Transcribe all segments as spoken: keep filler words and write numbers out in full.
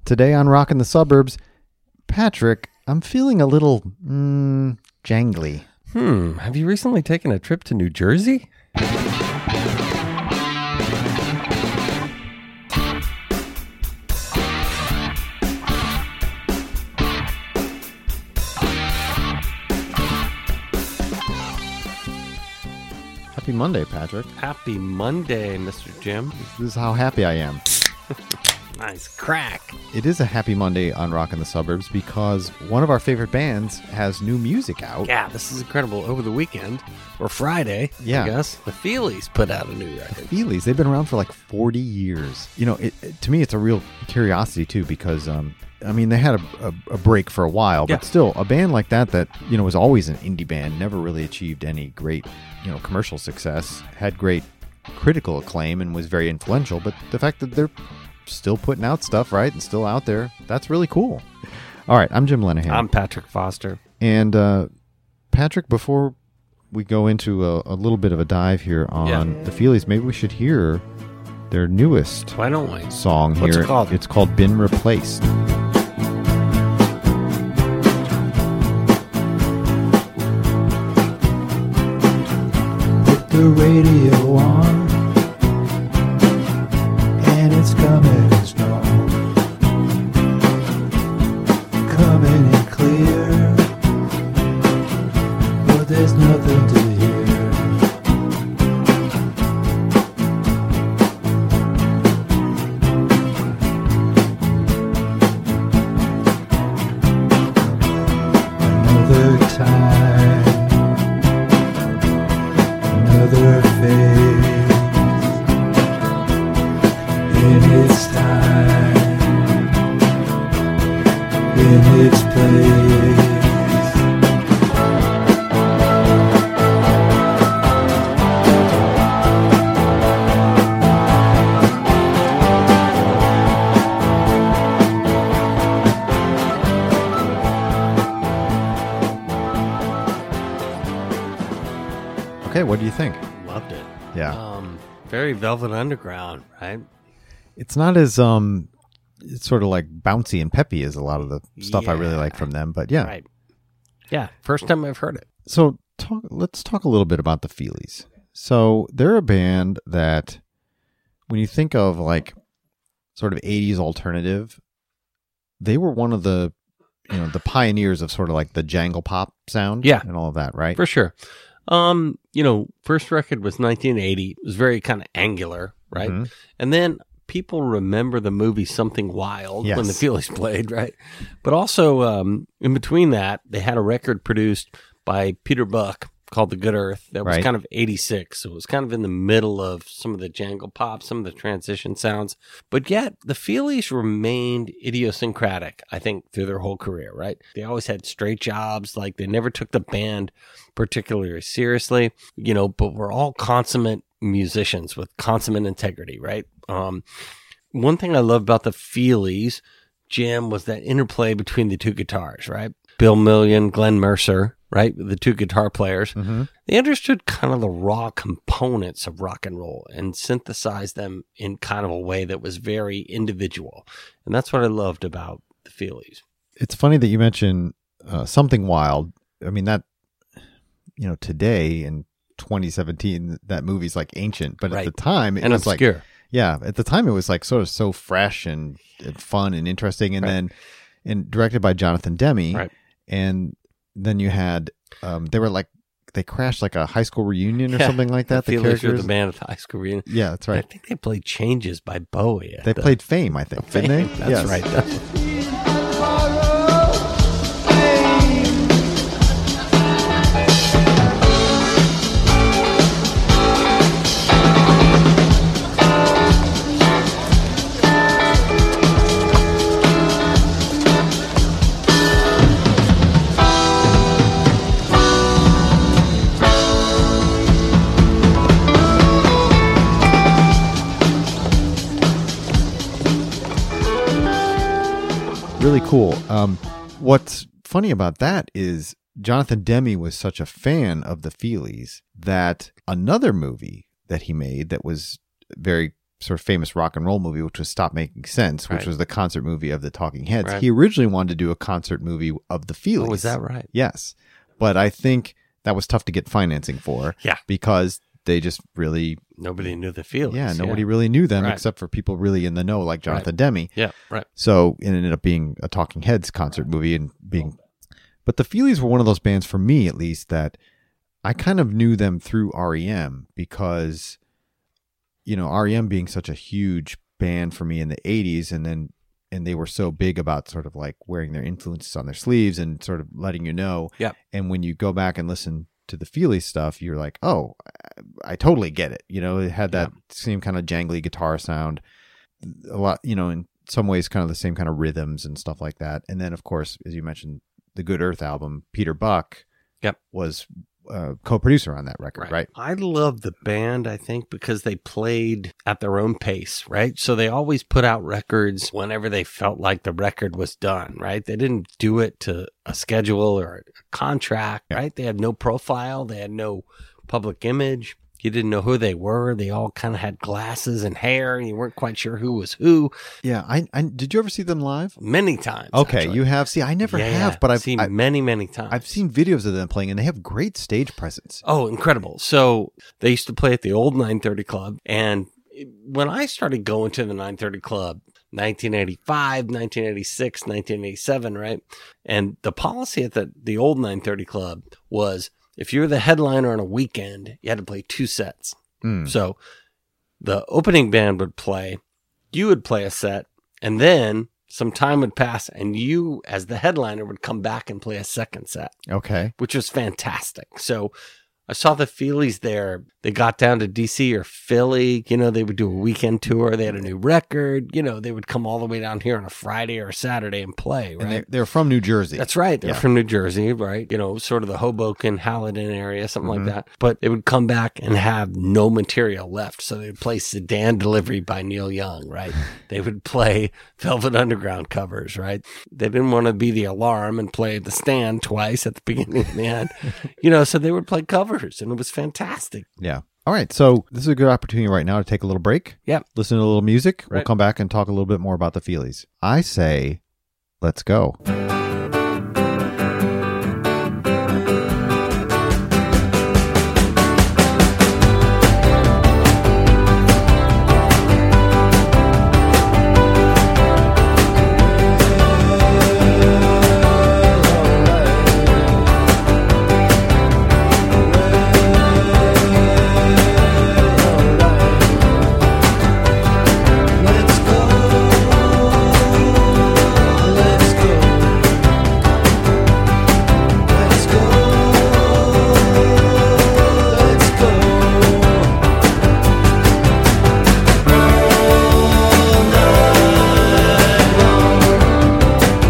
Today on Rockin' the Suburbs, Patrick, I'm feeling a little mm, jangly. Hmm, have you recently taken a trip to New Jersey? Happy Monday, Patrick. Happy Monday, Mister Jim. This is how happy I am. Nice crack. It is a happy Monday on Rockin' the Suburbs because one of our favorite bands has new music out. Yeah, this is incredible. Over the weekend, or Friday, Yeah. I guess, the Feelies put out a new record. Feelies, they've been around for like forty years. You know, it, it- to me, it's a real curiosity, too, because, um, I mean, they had a, a, a break for a while, but Yeah. still, a band like that that, you know, was always an indie band, never really achieved any great, you know, commercial success, had great critical acclaim and was very influential, but the fact that they're still putting out stuff, right, and still out there, that's really cool. All right, I'm Jim Lenahan. I'm Patrick Foster. And uh, Patrick, before we go into a, a little bit of a dive here on Yeah. the Feelies, maybe we should hear their newest Why don't we? song What's here. it called? It's called Been Replaced. Put the radio on, and it's coming strong, coming in clear, but there's nothing to hear. Another time, another phase in its time, in its place. Okay, what do you think? Loved it. Yeah. Um, very Velvet Underground, right? It's not as, um, it's sort of like bouncy and peppy as a lot of the stuff I really Yeah. like from them, but yeah. Right. Yeah, first time I've heard it. So talk, let's talk a little bit about the Feelies. So they're a band that when you think of like sort of eighties alternative, they were one of the, you know, the pioneers of sort of like the jangle pop sound Yeah. and all of that, right? For sure. Um, you know, first record was nineteen eighty. It was very kind of angular, right? Mhm. And then people remember the movie Something Wild when the Yes. Feelies played, right? But also, um, in between that, they had a record produced by Peter Buck called The Good Earth that was Right. kind of eighty-six. So it was kind of in the middle of some of the jangle pop, some of the transition sounds. But yet, the Feelies remained idiosyncratic, I think, through their whole career, right? They always had straight jobs. Like, they never took the band particularly seriously, you know, but we're all consummate musicians with consummate integrity, right? Um, one thing I love about the Feelies, Jim, was that interplay between the two guitars, right? Bill Million, Glenn Mercer, right? The two guitar players. Mm-hmm. They understood kind of the raw components of rock and roll and synthesized them in kind of a way that was very individual. And that's what I loved about the Feelies. It's funny that you mention uh, Something Wild. I mean, that, you know, today in twenty seventeen, that movie's like ancient, but Right. at the time it And was like, obscure. yeah, at the time it was like sort of so fresh and, and fun and interesting. And Right. then, and directed by Jonathan Demme. Right. And then you had, um, they were like, they crashed like a high school reunion or Yeah. something like that. The The, Feelies were characters. the band at the high school reunion. Yeah, that's I right. think they played Changes by Bowie. at They the- played Fame, I think, didn't they? That's Yes. right. That's- Really cool. Um, what's funny about that is Jonathan Demme was such a fan of the Feelies that another movie that he made that was very sort of famous rock and roll movie, which was Stop Making Sense, which Right. was the concert movie of the Talking Heads. Right. He originally wanted to do a concert movie of the Feelies. Oh, is that right? Yes. But I think that was tough to get financing for. Yeah. Because they just really, Nobody knew the feelings. yeah, nobody really knew them Right. except for people really in the know, like Jonathan Demme. Yeah, right. So it ended up being a Talking Heads concert movie and being, but the Feelies were one of those bands, for me at least, that I kind of knew them through R E M because, you know, R E M being such a huge band for me in the eighties, and then and they were so big about sort of like wearing their influences on their sleeves and sort of letting you know. Yep. And when you go back and listen to the Feelies stuff, you're like, oh, I totally get it. You know, it had that Yeah. same kind of jangly guitar sound, a lot, you know, in some ways kind of the same kind of rhythms and stuff like that. And then, of course, as you mentioned, the Good Earth album, Peter Buck Yep. was uh, co-producer on that record, right? I love the band, I think, because they played at their own pace, right? So they always put out records whenever they felt like the record was done, right? They didn't do it to a schedule or a contract, Yeah. right? They had no profile. They had no public image. You didn't know who they were. They all kind of had glasses and hair, and you weren't quite sure who was who. Yeah. I, I did you ever see them live? Many times. Okay, actually. you have. See, I never Yeah, have, yeah. but I've seen I, many, many times. I've seen videos of them playing, and they have great stage presence. Oh, incredible. So they used to play at the old nine thirty Club. And when I started going to the nine thirty Club, nineteen eighty-five, nineteen eighty-six, nineteen eighty-seven, right? And the policy at the, the old nine thirty Club was if you were the headliner on a weekend, you had to play two sets. Mm. So the opening band would play, you would play a set, and then some time would pass, and you, as the headliner, would come back and play a second set, Okay. which was fantastic. So I saw the Feelies there. They got down to D C or Philly. You know, they would do a weekend tour. They had a new record. You know, they would come all the way down here on a Friday or a Saturday and play, right? And they, they're from New Jersey. That's right. They're Yeah. from New Jersey, right? You know, sort of the Hoboken, Haledon area, something Mhm. like that. But they would come back and have no material left. So they would play Sedan Delivery by Neil Young, right? They would play Velvet Underground covers, right? They didn't want to be the alarm and play The Stand twice at the beginning and the end. You know, so they would play covers, and it was fantastic. Yeah. All right. So this is a good opportunity right now to take a little break. Yep. Listen to a little music. We'll Right. come back and talk a little bit more about the Feelies. I say, let's go. Let's go. Let's go. Let's go. Let's go. All night long.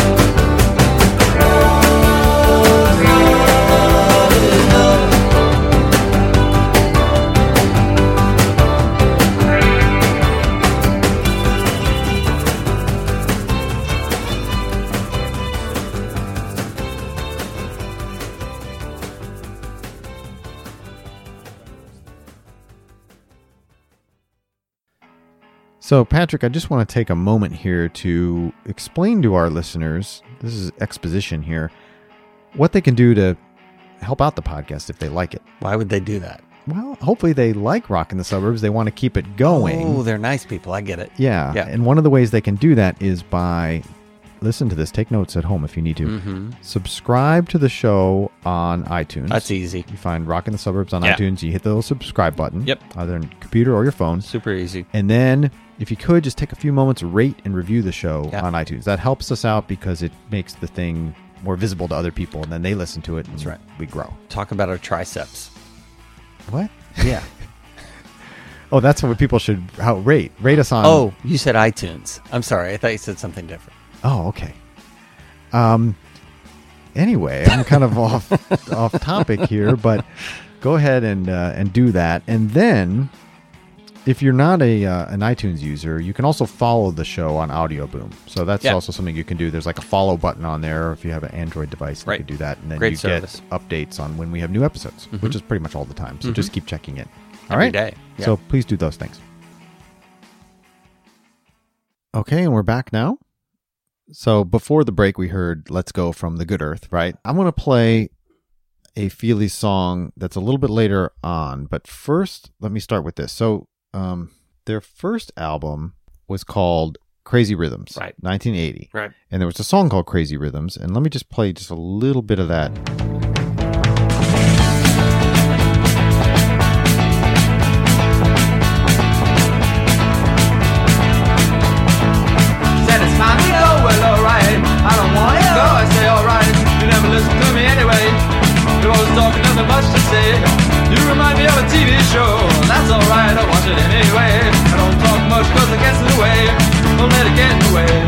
So, Patrick, I just want to take a moment here to explain to our listeners, this is exposition here, what they can do to help out the podcast if they like it. Why would they do that? Well, hopefully they like Rock in the Suburbs. They want to keep it going. Oh, they're nice people. I get it. Yeah. Yeah. And one of the ways they can do that is by, listen to this, take notes at home if you need to. Mm-hmm. Subscribe to the show on iTunes. That's easy. You find Rock in the Suburbs on Yeah. iTunes. You hit the little subscribe button. Yep. Either on your computer or your phone. Super easy. And then, if you could, just take a few moments, rate and review the show Yeah. on iTunes. That helps us out because it makes the thing more visible to other people, and then they listen to it. That's and right. We grow. Talk about our triceps. What? Yeah. Oh, that's what people should how rate. Rate us on. Oh, you said iTunes. I'm sorry. I thought you said something different. Oh, okay. Um. Anyway, I'm kind of off off topic here, but go ahead and uh, and do that, and then. If you're not a uh, an iTunes user, you can also follow the show on Audio Boom. So that's Yeah. also something you can do. There's like a follow button on there. If you have an Android device, Right. you can do that, and then Great you service. get updates on when we have new episodes, Mhm. which is pretty much all the time. So Mhm. just keep checking it. All Every right. day. Yeah. So please do those things. Okay, and we're back now. So before the break, we heard Let's Go from The Good Earth, right? I'm going to play a Feely song that's a little bit later on. But first, let me start with this. So um, their first album was called Crazy Rhythms, Right. nineteen eighty. Right. And there was a song called Crazy Rhythms. And let me just play just a little bit of that. Satisfy me, oh, well, alright. I don't want to go, I say alright. You never listen to me anyway. You always talking, nothing much to say. You remind me of a T V show. That's alright, I watch it anyway. I don't talk much cause it gets in the way. Don't let it get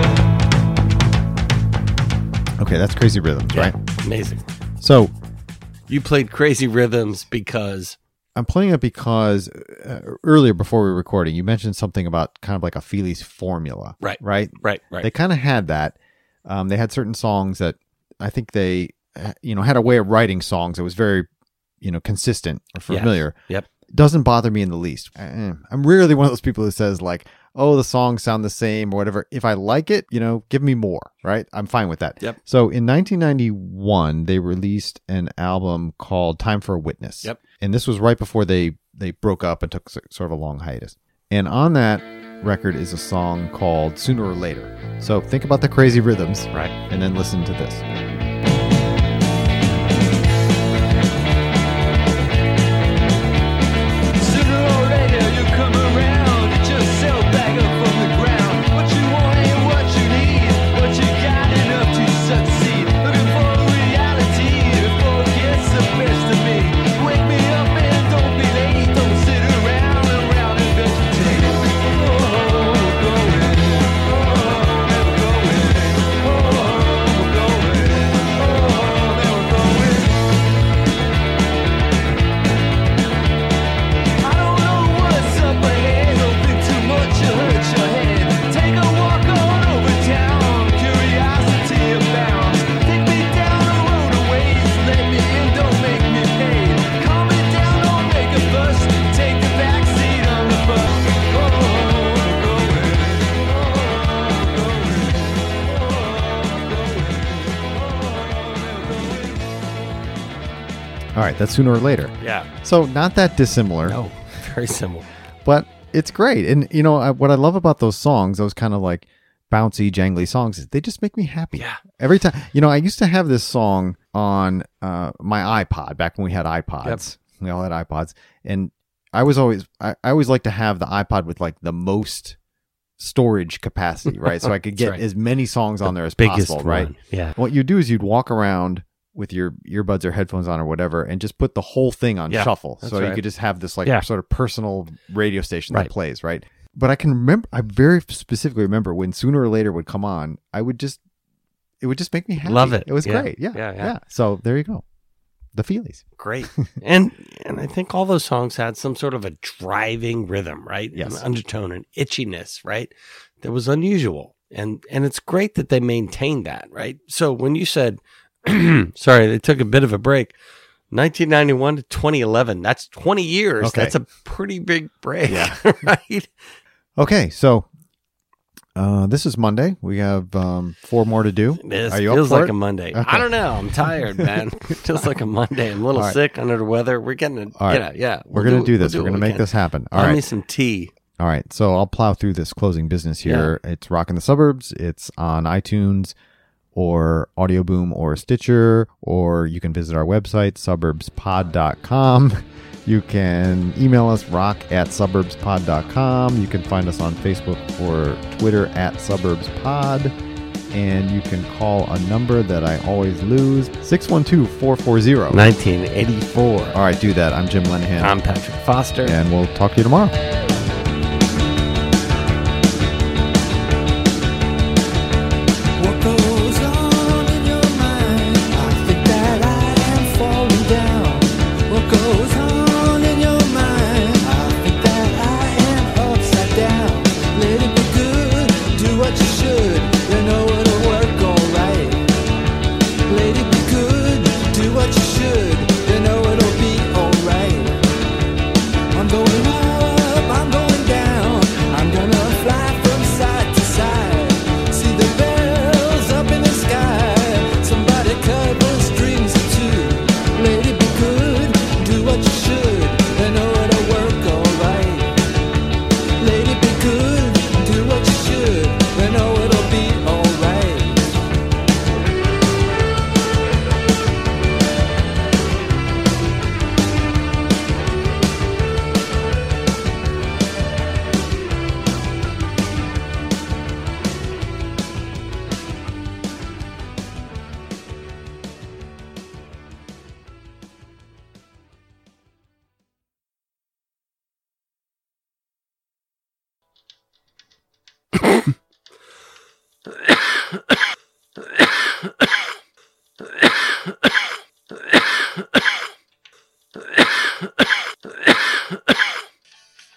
in the way. Okay, that's Crazy Rhythms, Yeah. right? Amazing. So You played Crazy Rhythms because I'm playing it because uh, earlier before we were recording, you mentioned something about kind of like a Feely's formula. Right. Right? right, right. They kind of had that. Um, they had certain songs that I think they, uh, you know, had a way of writing songs that was very, you know, consistent or Yes. familiar. Yep. Doesn't bother me in the least. Eh, I'm rarely one of those people who says like, oh, the songs sound the same or whatever. If I like it, you know, give me more, right? I'm fine with that. Yep. So in nineteen ninety-one, they released an album called Time for a Witness. Yep. And this was right before they, they broke up and took s- sort of a long hiatus. And on that record is a song called Sooner or Later. So think about the Crazy Rhythms, Right. and then listen to this. Sooner or later you come around, get yourself back up from the ground. What you want ain't what you need, what you got enough to succeed. Looking for reality before it gets the best of me. Wake me up and don't be late, don't sit around and around and vegetate. Oh, we're going, oh, never going, oh, we're going, oh, never going. I don't know what's up ahead. Don't think too much, you'll hurt your head. Take a walk on over town. Curiosity abounds. Take me down the road a ways. Let me in, don't make me pay. Calm it down, don't make a fuss. Take the back seat on the bus. Oh, we're going. Oh, we're going. All right, that's Sooner or Later. Yeah. So not that dissimilar. No. Very similar. But it's great. And, you know, I, what I love about those songs, those kind of like bouncy, jangly songs, is they just make me happy. Yeah. Every time. You know, I used to have this song on uh, my iPod back when we had iPods. We all had iPods. And I was always, I, I always like to have the iPod with like the most storage capacity, right? So I could That's get right. as many songs on there as Biggest possible, right? one. Yeah. What you do is you'd walk around with your earbuds or headphones on or whatever and just put the whole thing on Yeah, shuffle. that's So you right. could just have this like Yeah. sort of personal radio station Right. that plays, right? But I can remember, I very specifically remember when Sooner or Later would come on, I would just, it would just make me happy. Love it. It was Yeah. great. Yeah. Yeah, Yeah. yeah. So there you go. The Feelies. Great. and and I think all those songs had some sort of a driving rhythm, right? Yes. An undertone, an itchiness, right? That was unusual. And and it's great that they maintained that, right? So when you said, sorry, they took a bit of a break, nineteen ninety-one to twenty eleven, that's twenty years. Okay. That's a pretty big break, Yeah. right? Okay. So uh, this is Monday. We have um, four more to do. This Are you up feels for like it? a Monday. Okay. I don't know. I'm tired, man. It feels like a Monday. I'm a little All right. sick, under the weather. We're getting it. All right. Yeah, yeah. We're We'll going to do it- this. we'll We're going to what we make can. this happen. All Buy me right. some tea. All right. So I'll plow through this closing business here. It's Rockin' the Suburbs. It's on iTunes or Audio Boom or Stitcher, or you can visit our website, suburbs pod dot com. You can email us, rock at suburbs pod dot com. You can find us on Facebook or Twitter at suburbspod. And you can call a number that I always lose, six one two, four four zero. nineteen eighty-four. All right, do that. I'm Jim Lenahan. I'm Patrick Foster. and we'll talk to you tomorrow.